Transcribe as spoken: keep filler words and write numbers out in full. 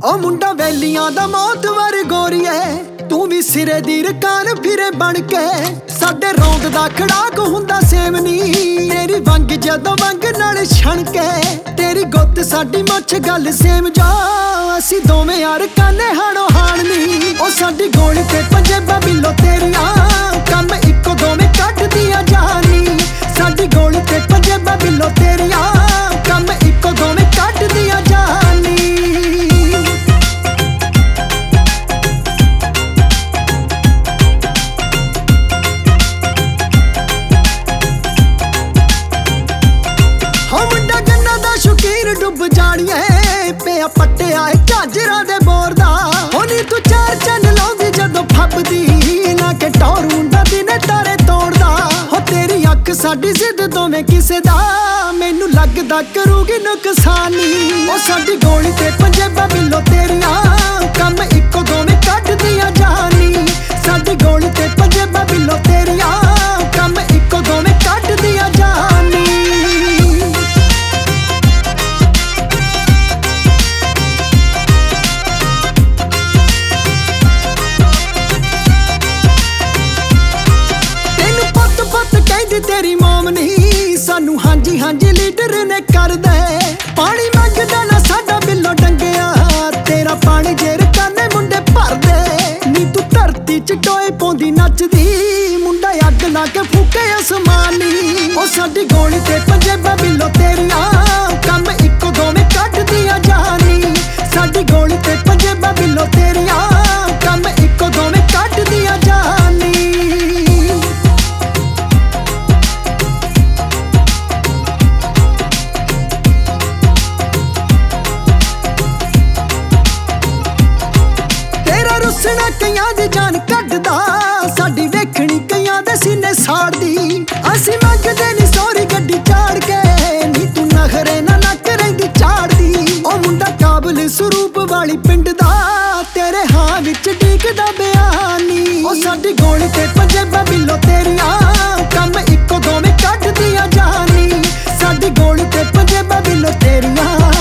ओ मुंडा वैलियां दा मौत वर गोरीए, तू भी सिरे दी रकान फिरे बन के। साडे रौंद दा खड़ाक हुंदा सेम नी, तेरी वंग जदों वंग नाल छणके। तेरी गुत्त साडी मुछ गल सेम जा, असी दोवें यार काने हाणो हाण नी। ओ साडी गोली ते पंजेबां बिलो तेरियां, कम इक्को दोवें कटदियां जानी। साडी गोली ते पंजेबां बिलो तेरियां, कम इक्को दोवें कटदियां जानी। शौकीन डुब जानिए पिया पट्टिया झांजरा दे बोर दा। होनी तू चार चन लाउंदी जदों फबदी, ना के टौर मुंडा दिने तारे तोड़दा। हो तेरी अख साडी जिद दोवें किसे दा, मैनू लगदा करूगी नुकसानी। ओ साडी गोली ते पंजेबां बिलो तेरियां, कम इक्को दोवें कटदियां जानी। साडी गोली ते पंजेबां बिलो तेरियां, कम इक्को दोवें कटदियां जानी। तेरी मोम नहीं सानू हांजी हांजी लीडर ने कर दे। पानी मंगदा ना साडा बिलो डंगिया, तेरा पानी जेर काने मुंडे भर दे। नी तू धरती च टोए पौंदी नचदी, मुंडा अग ला के फूके आसमानी। ओ साडी गोली ते पंजेबां बिलो तेरियां, कम इक्को दोवें कटदियां जानी। साडी गोली ते पंजेबां बिलो तेरियां, कम इक्को दोवें कटदियां जानी। रुसना कईयां दी जान कड्डदा, साडी वेखणी कईयां दे सीने साड़दी। असी मंगदे नी सौरी गड्डी चाड़ के, नी तू नखरे ना नक रहिंदी झाड़दी। ओ मुंडा काबल स्वरूप वाली पिंड दा, तेरे हां विच डीकदा बयानी। ओ साडी गोली ते पंजेबां बिलो तेरियां, कम इक्को दोवें कटदियां जानी। साडी गोली ते पंजेबां बिलो तेरियां,